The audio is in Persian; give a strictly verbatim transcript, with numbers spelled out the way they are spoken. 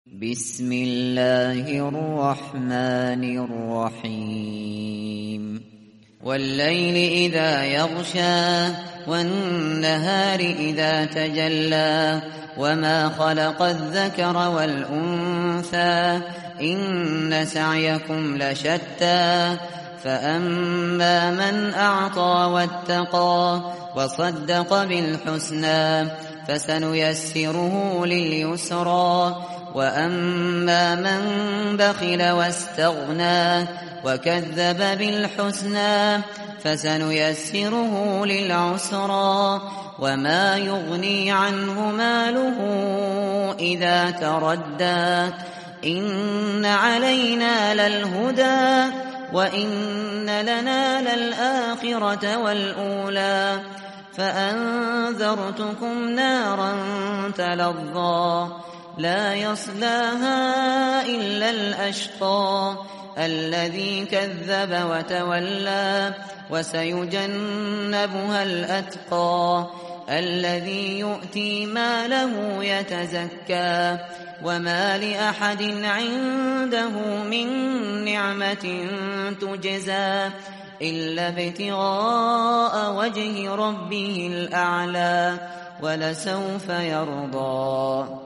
بسم الله الرحمن الرحیم واللیل اذا یغشی والنهار اذا تجلی وما خلق الذکر والانثى إن سعيكم لشتى فأما من أعطى واتقى وصدق بالحسنى فسنيسره لليسرى وأما من بخل واستغنى وكذب بالحسنى فسنيسره للعسرى وما يغني عنه ماله إذا تردى إن علينا للهدى وإن لنا للآخرة والأولى فأنذرتكم نارا تلظى لا يصلاها إلا الأشقى الذي كذب وتولى وسيجنبها الأتقى الذي يؤتي ماله يتزكى وما لأحد عنده من نعمة تجزى إلا ابتغاء وجه ربه الأعلى ولسوف يرضى